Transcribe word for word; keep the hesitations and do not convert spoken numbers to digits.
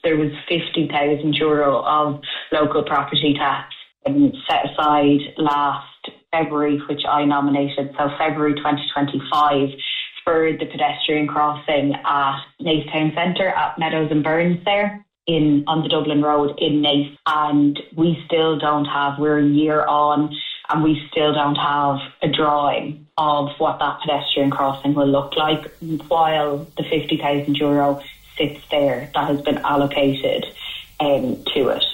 there was fifty thousand euro of local property tax um, set aside last February, which I nominated, so February twenty twenty-five, for the pedestrian crossing at Naas Town Centre at Meadows and Burns there in on the Dublin Road in Naas. And we still don't have, we're a year on, and we still don't have a drawing of what that pedestrian crossing will look like, while the fifty thousand euro sits there that has been allocated um, to it.